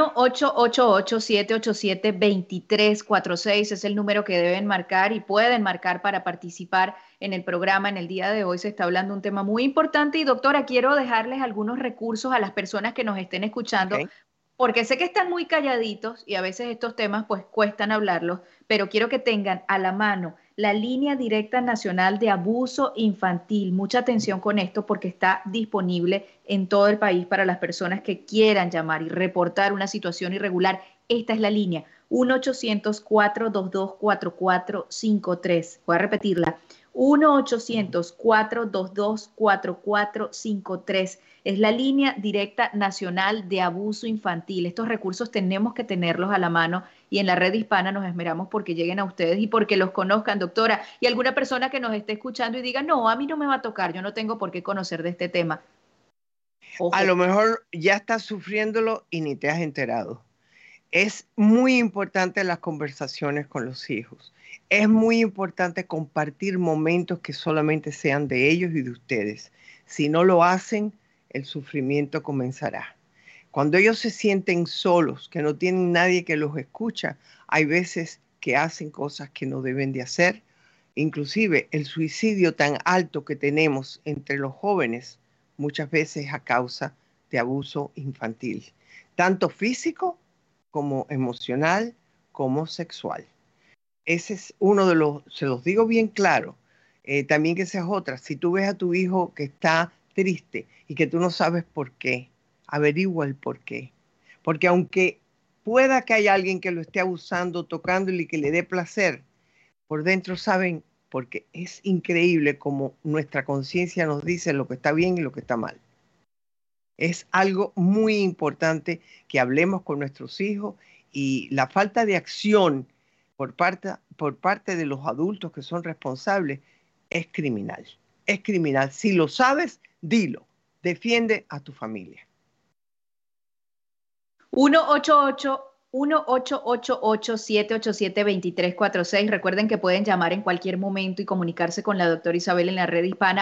1-888-787-2346 es el número que deben marcar y pueden marcar para participar en el programa. En el día de hoy se está hablando de un tema muy importante y doctora, quiero dejarles algunos recursos a las personas que nos estén escuchando. Okay. Porque sé que están muy calladitos y a veces estos temas pues cuestan hablarlos, pero quiero que tengan a la mano la línea directa nacional de abuso infantil. Mucha atención con esto porque está disponible en todo el país para las personas que quieran llamar y reportar una situación irregular. Esta es la línea, 1-800-422-4453. Voy a repetirla, 1-800-422-4453. Es la línea directa nacional de abuso infantil. Estos recursos tenemos que tenerlos a la mano y en la red hispana nos esmeramos porque lleguen a ustedes y porque los conozcan, doctora. Y alguna persona que nos esté escuchando y diga, no, a mí no me va a tocar, yo no tengo por qué conocer de este tema. Ojo. A lo mejor ya estás sufriéndolo y ni te has enterado. Es muy importante las conversaciones con los hijos. Es muy importante compartir momentos que solamente sean de ellos y de ustedes. Si no lo hacen, el sufrimiento comenzará. Cuando ellos se sienten solos, que no tienen nadie que los escucha, hay veces que hacen cosas que no deben de hacer. Inclusive el suicidio tan alto que tenemos entre los jóvenes, muchas veces a causa de abuso infantil, tanto físico como emocional, como sexual. Ese es uno de los, se los digo bien claro, también que esa es otra. Si tú ves a tu hijo que está triste y que tú no sabes por qué, averigua el por qué. Porque aunque pueda que haya alguien que lo esté abusando, tocándole y que le dé placer, por dentro saben, porque es increíble como nuestra conciencia nos dice lo que está bien y lo que está mal. Es algo muy importante que hablemos con nuestros hijos y la falta de acción por parte de los adultos que son responsables es criminal. Es criminal. Si lo sabes, dilo. Defiende a tu familia. 1-888-787-2346. Recuerden que pueden llamar en cualquier momento y comunicarse con la doctora Isabel en la red hispana.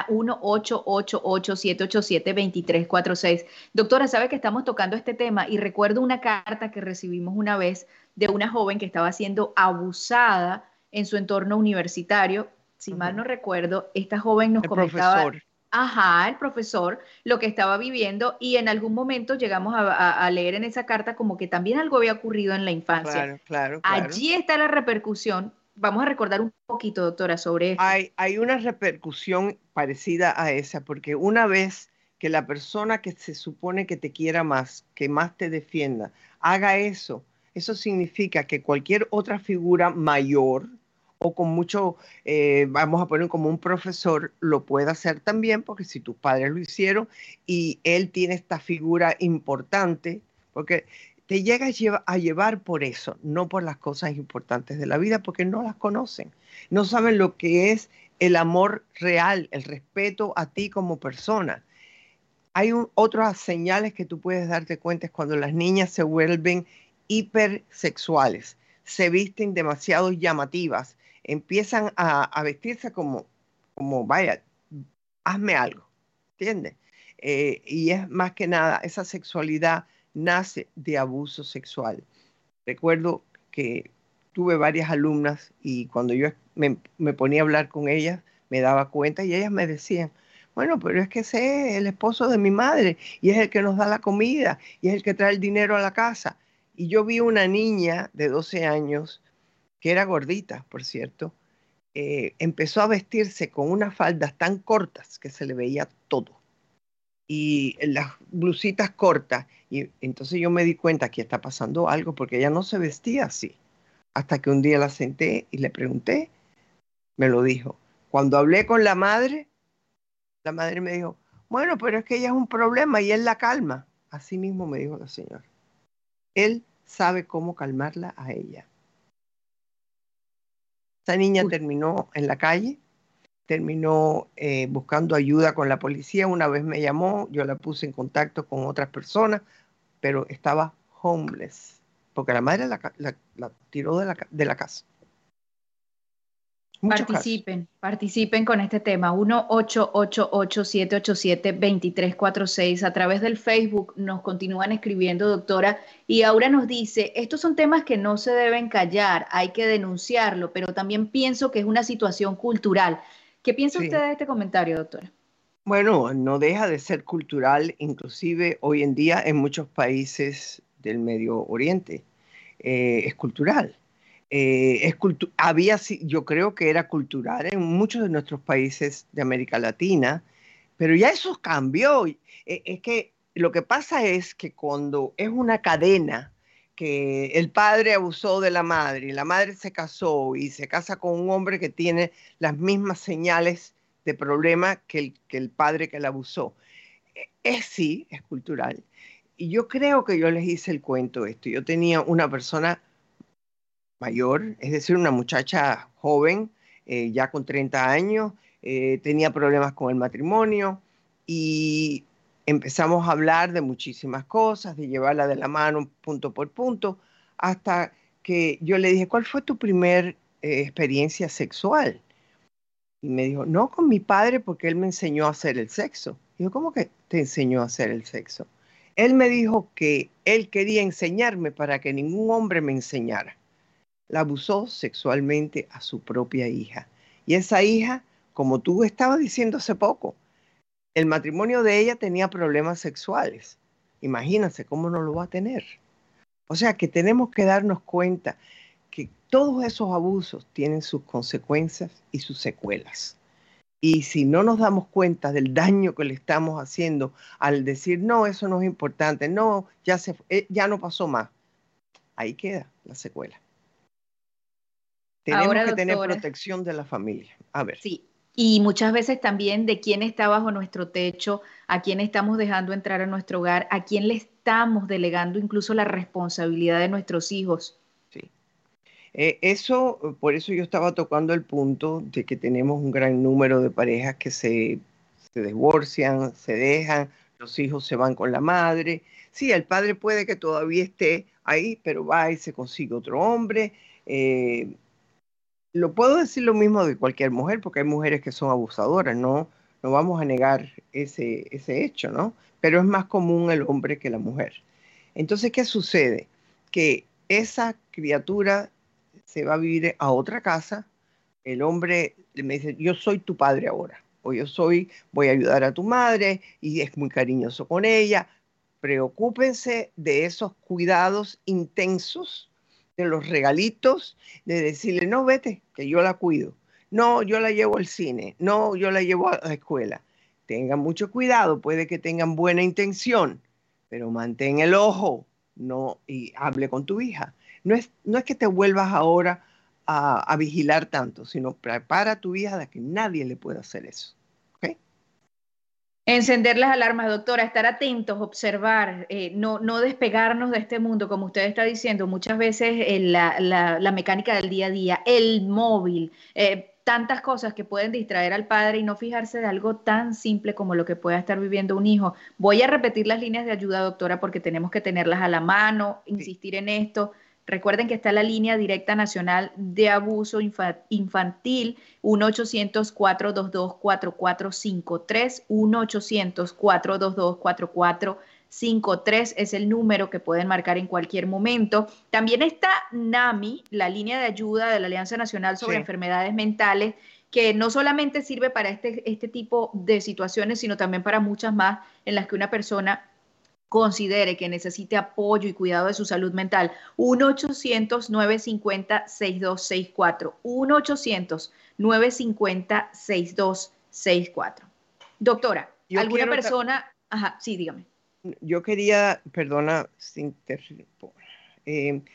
1-888-787-2346. Doctora, sabe que estamos tocando este tema y recuerdo una carta que recibimos una vez de una joven que estaba siendo abusada en su entorno universitario. Si mal no recuerdo, esta joven nos comentaba... el profesor, lo que estaba viviendo y en algún momento llegamos a leer en esa carta como que también algo había ocurrido en la infancia. Claro. Allí está la repercusión. Vamos a recordar un poquito, doctora, sobre esto. Hay una repercusión parecida a esa, porque una vez que la persona que se supone que te quiera más, que más te defienda, haga eso, eso significa que cualquier otra figura mayor o con mucho, vamos a poner como un profesor, lo puede hacer también, porque si tus padres lo hicieron y él tiene esta figura importante, porque te llega a llevar por eso, no por las cosas importantes de la vida, porque no las conocen, no saben lo que es el amor real, el respeto a ti como persona. Hay otras señales que tú puedes darte cuenta es cuando las niñas se vuelven hipersexuales, se visten demasiado llamativas, empiezan a vestirse como vaya, hazme algo, ¿entiendes? Y es más que nada, esa sexualidad nace de abuso sexual. Recuerdo que tuve varias alumnas y cuando yo me ponía a hablar con ellas, me daba cuenta y ellas me decían, bueno, pero es que ese es el esposo de mi madre y es el que nos da la comida y es el que trae el dinero a la casa. Y yo vi una niña de 12 años que era gordita, por cierto, empezó a vestirse con unas faldas tan cortas que se le veía todo. Y las blusitas cortas. Y entonces yo me di cuenta que está pasando algo porque ella no se vestía así. Hasta que un día la senté y le pregunté, me lo dijo. Cuando hablé con la madre me dijo, bueno, pero es que ella es un problema y él la calma. Así mismo me dijo la señora. Él sabe cómo calmarla a ella. Esa niña terminó en la calle, terminó buscando ayuda con la policía. Una vez me llamó, yo la puse en contacto con otras personas, pero estaba homeless, porque la madre la tiró de la casa. Participen con este tema. 1-888-787-2346. A través del Facebook nos continúan escribiendo, doctora, y Aura nos dice, estos son temas que no se deben callar, hay que denunciarlo, pero también pienso que es una situación cultural. ¿Qué piensa usted de este comentario, doctora? Bueno, no deja de ser cultural, inclusive hoy en día en muchos países del Medio Oriente. Es cultural. Yo creo que era cultural en muchos de nuestros países de América Latina, pero ya eso cambió. Es que lo que pasa es que cuando es una cadena, que el padre abusó de la madre y la madre se casó y se casa con un hombre que tiene las mismas señales de problema que el padre que la abusó. Sí, es cultural. Y yo creo que yo les hice el cuento esto. Yo tenía una persona mayor, es decir, una muchacha joven, ya con 30 años, tenía problemas con el matrimonio y empezamos a hablar de muchísimas cosas, de llevarla de la mano punto por punto, hasta que yo le dije, ¿cuál fue tu primer experiencia sexual? Y me dijo, no, con mi padre porque él me enseñó a hacer el sexo. Y yo, ¿cómo que te enseñó a hacer el sexo? Él me dijo que él quería enseñarme para que ningún hombre me enseñara. La abusó sexualmente a su propia hija. Y esa hija, como tú estabas diciendo hace poco, el matrimonio de ella tenía problemas sexuales. Imagínense cómo no lo va a tener. O sea que tenemos que darnos cuenta que todos esos abusos tienen sus consecuencias y sus secuelas. Y si no nos damos cuenta del daño que le estamos haciendo al decir, no, eso no es importante, no, ya no pasó más, ahí queda la secuela. Tenemos Ahora, que tener doctora, protección de la familia. A ver. Sí, y muchas veces también de quién está bajo nuestro techo, a quién estamos dejando entrar a nuestro hogar, a quién le estamos delegando incluso la responsabilidad de nuestros hijos. Sí. Por eso yo estaba tocando el punto de que tenemos un gran número de parejas que se divorcian, se dejan, los hijos se van con la madre. Sí, el padre puede que todavía esté ahí, pero va y se consigue otro hombre. Lo puedo decir lo mismo de cualquier mujer, porque hay mujeres que son abusadoras, no vamos a negar ese hecho, ¿no? Pero es más común el hombre que la mujer. Entonces, ¿qué sucede? Que esa criatura se va a vivir a otra casa, el hombre me dice, yo soy tu padre ahora, o voy a ayudar a tu madre, y es muy cariñoso con ella. Preocúpense de esos cuidados intensos, de los regalitos, de decirle, no, vete, que yo la cuido. No, yo la llevo al cine. No, yo la llevo a la escuela. Tengan mucho cuidado, puede que tengan buena intención, pero mantén el ojo, y hable con tu hija. No es que te vuelvas ahora a vigilar tanto, sino prepara a tu hija de que nadie le pueda hacer eso. Encender las alarmas, doctora, estar atentos, observar, no despegarnos de este mundo, como usted está diciendo, muchas veces la mecánica del día a día, el móvil, tantas cosas que pueden distraer al padre y no fijarse de algo tan simple como lo que pueda estar viviendo un hijo. Voy a repetir las líneas de ayuda, doctora, porque tenemos que tenerlas a la mano, insistir en esto. Recuerden que está la línea directa nacional de abuso infantil, 1-800-422-4453, 1-800-422-4453 es el número que pueden marcar en cualquier momento. También está NAMI, la línea de ayuda de la Alianza Nacional sobre Enfermedades Mentales, que no solamente sirve para este tipo de situaciones, sino también para muchas más en las que una persona considere que necesite apoyo y cuidado de su salud mental. 1-800-950-6264. 1-800-950-6264. Doctora, ¿alguna persona? Ajá, sí, dígame. Yo quería, perdona,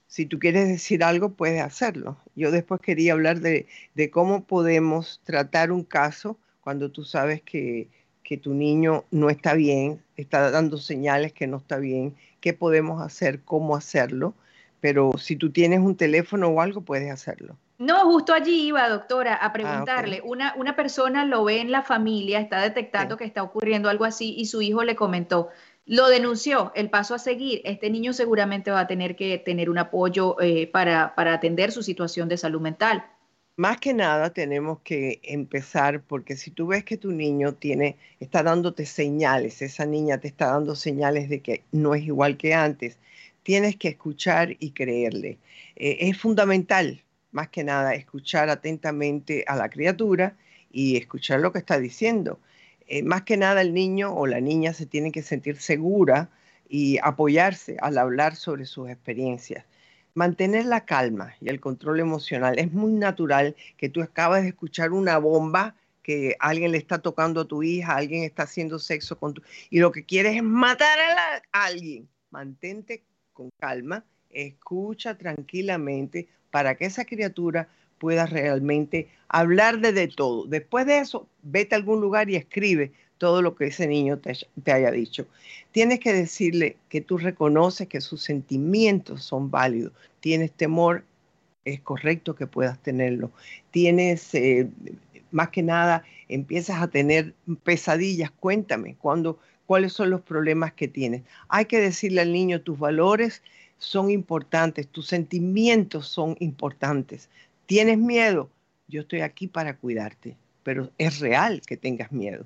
Si tú quieres decir algo, puedes hacerlo. Yo después quería hablar de cómo podemos tratar un caso cuando tú sabes que tu niño no está bien, está dando señales que no está bien, qué podemos hacer, cómo hacerlo. Pero si tú tienes un teléfono o algo, puedes hacerlo. No, justo allí iba, doctora, a preguntarle. Okay. Una persona lo ve en la familia, está detectando Sí. que está ocurriendo algo así y su hijo le comentó, lo denunció, el paso a seguir. Este niño seguramente va a tener que tener un apoyo para atender su situación de salud mental. Más que nada tenemos que empezar porque si tú ves que tu niño está dándote señales, esa niña te está dando señales de que no es igual que antes, tienes que escuchar y creerle. Es fundamental, más que nada, escuchar atentamente a la criatura y escuchar lo que está diciendo. Más que nada el niño o la niña se tiene que sentir segura y apoyarse al hablar sobre sus experiencias. Mantener la calma y el control emocional. Es muy natural que tú acabas de escuchar una bomba, que alguien le está tocando a tu hija, alguien está haciendo sexo con tu... y lo que quieres es matar a alguien. Mantente con calma, escucha tranquilamente para que esa criatura pueda realmente hablar de todo. Después de eso, vete a algún lugar y escribe todo lo que ese niño te haya dicho. Tienes que decirle que tú reconoces que sus sentimientos son válidos. Tienes temor, es correcto que puedas tenerlo. Tienes, más que nada, empiezas a tener pesadillas. Cuéntame, ¿cuáles son los problemas que tienes? Hay que decirle al niño, tus valores son importantes, tus sentimientos son importantes. ¿Tienes miedo? Yo estoy aquí para cuidarte, pero es real que tengas miedo.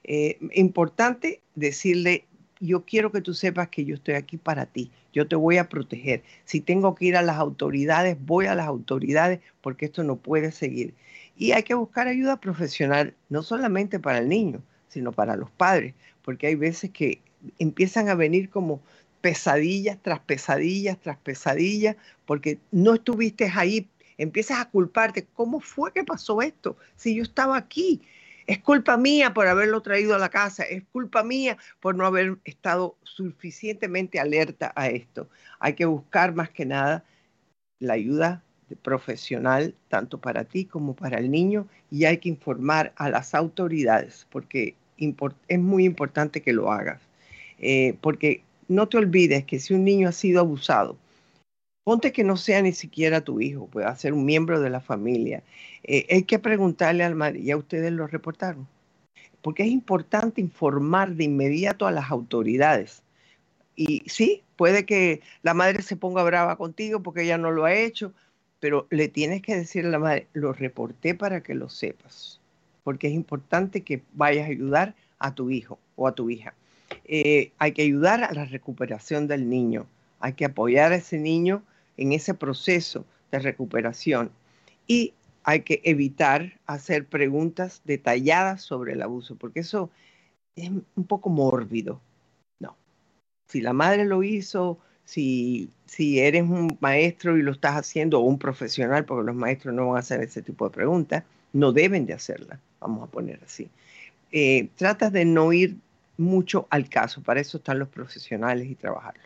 Importante decirle, yo quiero que tú sepas que yo estoy aquí para ti, yo te voy a proteger. Si tengo que ir a las autoridades, voy a las autoridades porque esto no puede seguir. Y hay que buscar ayuda profesional, no solamente para el niño, sino para los padres, porque hay veces que empiezan a venir como pesadillas tras pesadillas tras pesadillas, porque no estuviste ahí, empiezas a culparte. ¿Cómo fue que pasó esto? Si yo estaba aquí. Es culpa mía por haberlo traído a la casa, es culpa mía por no haber estado suficientemente alerta a esto. Hay que buscar más que nada la ayuda profesional, tanto para ti como para el niño, y hay que informar a las autoridades, porque es muy importante que lo hagas. Porque no te olvides que si un niño ha sido abusado, ponte que no sea ni siquiera tu hijo, puede ser un miembro de la familia. Hay que preguntarle al madre, ¿ya ustedes lo reportaron? Porque es importante informar de inmediato a las autoridades. Y sí, puede que la madre se ponga brava contigo porque ella no lo ha hecho, pero le tienes que decir a la madre, lo reporté para que lo sepas. Porque es importante que vayas a ayudar a tu hijo o a tu hija. Hay que ayudar a la recuperación del niño. Hay que apoyar a ese niño en ese proceso de recuperación y hay que evitar hacer preguntas detalladas sobre el abuso, porque eso es un poco mórbido. No, si la madre lo hizo, si eres un maestro y lo estás haciendo, o un profesional, porque los maestros no van a hacer ese tipo de preguntas, no deben de hacerlas, vamos a poner así. Tratas de no ir mucho al caso, para eso están los profesionales y trabajarlo.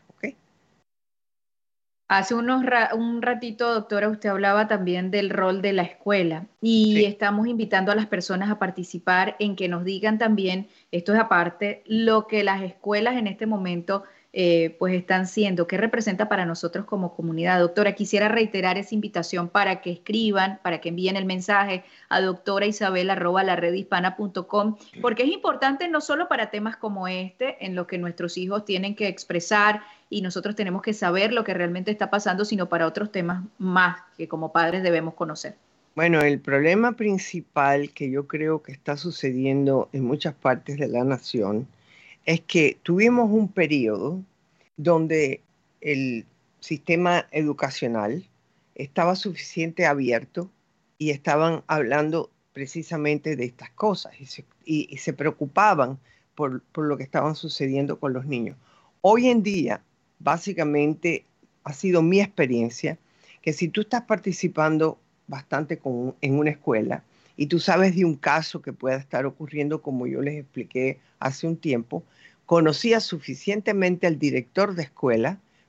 Hace un ratito, doctora, usted hablaba también del rol de la escuela y Sí. estamos invitando a las personas a participar en que nos digan también, esto es aparte, lo que las escuelas en este momento pues están siendo, qué representa para nosotros como comunidad. Doctora, quisiera reiterar esa invitación para que escriban, para que envíen el mensaje a doctoraisabel@laredhispana.com, porque es importante no solo para temas como este, en los que nuestros hijos tienen que expresar y nosotros tenemos que saber lo que realmente está pasando, sino para otros temas más que como padres debemos conocer. Bueno, el problema principal que yo creo que está sucediendo en muchas partes de la nación es que tuvimos un periodo donde el sistema educacional estaba suficiente abierto y estaban hablando precisamente de estas cosas y se preocupaban por lo que estaban sucediendo con los niños. Hoy en día, básicamente, ha sido mi experiencia que si tú estás participando bastante en una escuela y tú sabes de un caso que pueda estar ocurriendo, como yo les expliqué hace un tiempo, conocías suficientemente al director de escuela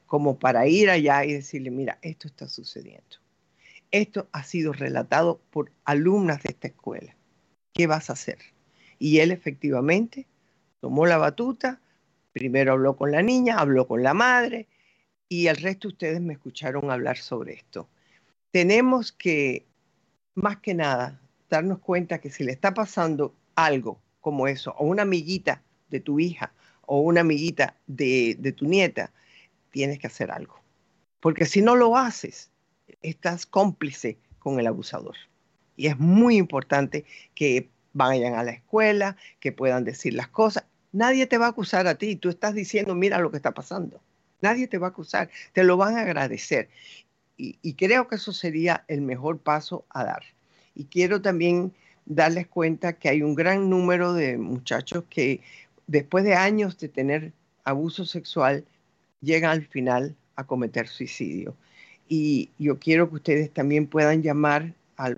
como para ir allá y decirle, mira, esto está sucediendo. Esto ha sido relatado por alumnas de esta escuela. ¿Qué vas a hacer? Y él efectivamente tomó la batuta, primero habló con la niña, habló con la madre, y el resto de ustedes me escucharon hablar sobre esto. Tenemos que, más que nada, darnos cuenta que si le está pasando algo como eso, a una amiguita de tu hija o una amiguita de tu nieta, tienes que hacer algo. Porque si no lo haces, estás cómplice con el abusador. Y es muy importante que vayan a la escuela, que puedan decir las cosas. Nadie te va a acusar a ti. Tú estás diciendo, mira lo que está pasando. Nadie te va a acusar. Te lo van a agradecer. Y creo que eso sería el mejor paso a dar. Y quiero también darles cuenta que hay un gran número de muchachos que después de años de tener abuso sexual llegan al final a cometer suicidio. Y yo quiero que ustedes también puedan llamar al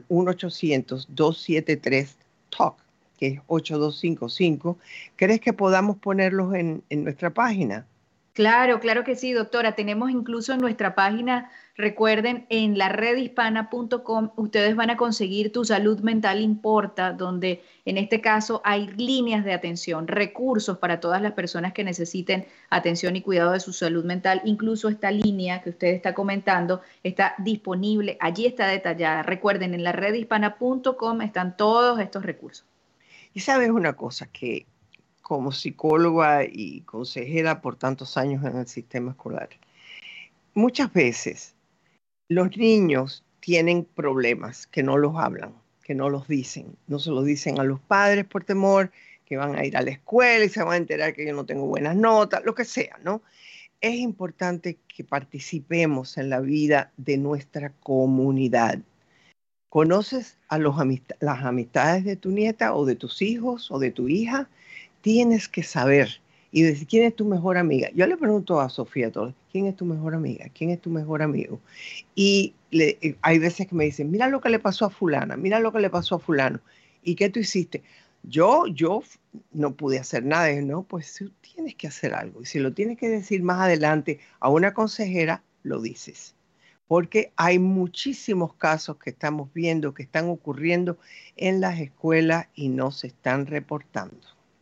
1-800-273-TALK, que es 8255. ¿Crees que podamos ponerlos en nuestra página? Claro, claro que sí, doctora. Tenemos incluso en nuestra página, recuerden, en laredhispana.com, ustedes van a conseguir Tu Salud Mental Importa, donde en este caso hay líneas de atención, recursos para todas las personas que necesiten atención y cuidado de su salud mental. Incluso esta línea que usted está comentando está disponible, allí está detallada. Recuerden, en laredhispana.com están todos estos recursos. Y sabes una cosa, que como psicóloga y consejera por tantos años en el sistema escolar, muchas veces los niños tienen problemas que no los hablan, que no los dicen. No se los dicen a los padres por temor que van a ir a la escuela y se van a enterar que yo no tengo buenas notas, lo que sea, ¿no? Es importante que participemos en la vida de nuestra comunidad. ¿Conoces a las amistades de tu nieta o de tus hijos o de tu hija? Tienes que saber y decir, ¿quién es tu mejor amiga? Yo le pregunto a Sofía todo, ¿quién es tu mejor amiga? ¿Quién es tu mejor amigo? Y hay veces que me dicen, mira lo que le pasó a fulana, mira lo que le pasó a fulano. ¿Y qué tú hiciste? Yo no pude hacer nada. Y no, pues tú tienes que hacer algo. Y si lo tienes que decir más adelante a una consejera, lo dices. Porque hay muchísimos casos que estamos viendo que están ocurriendo en las escuelas y no se están reportando.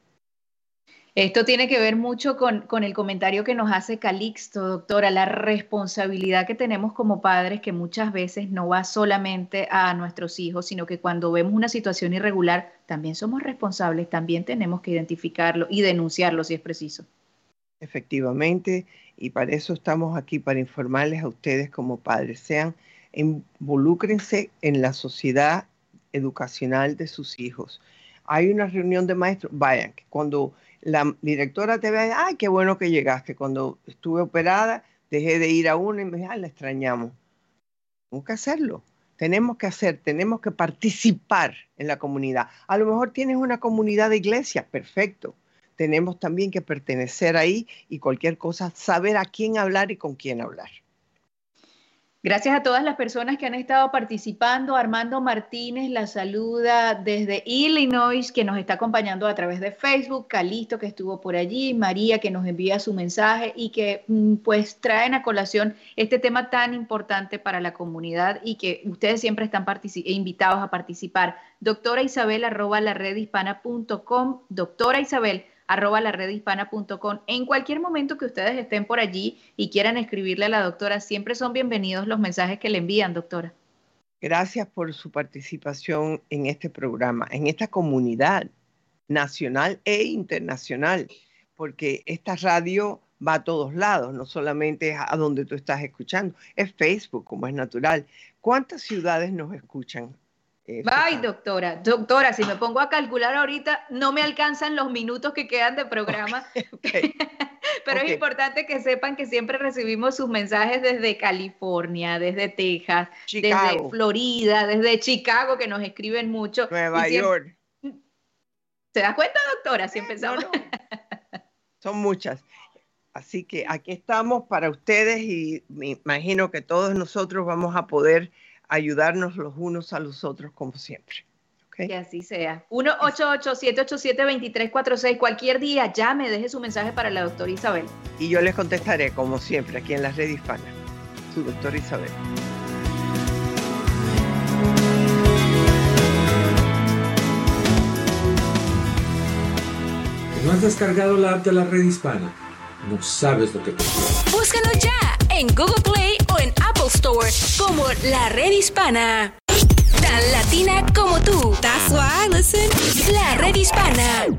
Esto tiene que ver mucho con el comentario que nos hace Calixto, doctora, la responsabilidad que tenemos como padres, que muchas veces no va solamente a nuestros hijos, sino que cuando vemos una situación irregular, también somos responsables, también tenemos que identificarlo y denunciarlo si es preciso. Efectivamente, y para eso estamos aquí, para informarles a ustedes como padres. Involúcrense en la sociedad educacional de sus hijos. Hay una reunión de maestros, vayan, que cuando la directora te ve, ay, qué bueno que llegaste. Cuando estuve operada, dejé de ir a una y me dije, ay, la extrañamos. Tenemos que hacerlo. Tenemos que participar en la comunidad. A lo mejor tienes una comunidad de iglesia, perfecto. Tenemos también que pertenecer ahí y cualquier cosa, saber a quién hablar y con quién hablar. Gracias a todas las personas que han estado participando. Armando Martínez la saluda desde Illinois, que nos está acompañando a través de Facebook. Calixto, que estuvo por allí. María, que nos envía su mensaje y que pues traen a colación este tema tan importante para la comunidad y que ustedes siempre están invitados a participar. Doctora Isabel @laredhispana.com. Doctora Isabel @laredhispana.com. En cualquier momento que ustedes estén por allí y quieran escribirle a la doctora, siempre son bienvenidos los mensajes que le envían, doctora. Gracias por su participación en este programa, en esta comunidad nacional e internacional, porque esta radio va a todos lados, no solamente a donde tú estás escuchando, es Facebook, como es natural. ¿Cuántas ciudades nos escuchan? Ay, doctora, si me pongo a calcular ahorita, no me alcanzan los minutos que quedan de programa. Okay. Pero es importante que sepan que siempre recibimos sus mensajes desde California, desde Texas, Chicago, desde Florida, desde Chicago, que nos escriben mucho. Nueva York. ¿Se da cuenta, doctora? Si empezamos. No. Son muchas. Así que aquí estamos para ustedes y me imagino que todos nosotros vamos a poder ayudarnos los unos a los otros como siempre. Okay. Que así sea. 1-888-787-2346. Cualquier día llame, deje su mensaje para la doctora Isabel. Y yo les contestaré, como siempre, aquí en la Red Hispana. Su doctora Isabel. ¿No has descargado la app de la Red Hispana? No sabes lo que te pierdes. Búscalo ya en Google Play o en Apple Store como La Red Hispana. Tan latina como tú. That's why I listen. La Red Hispana.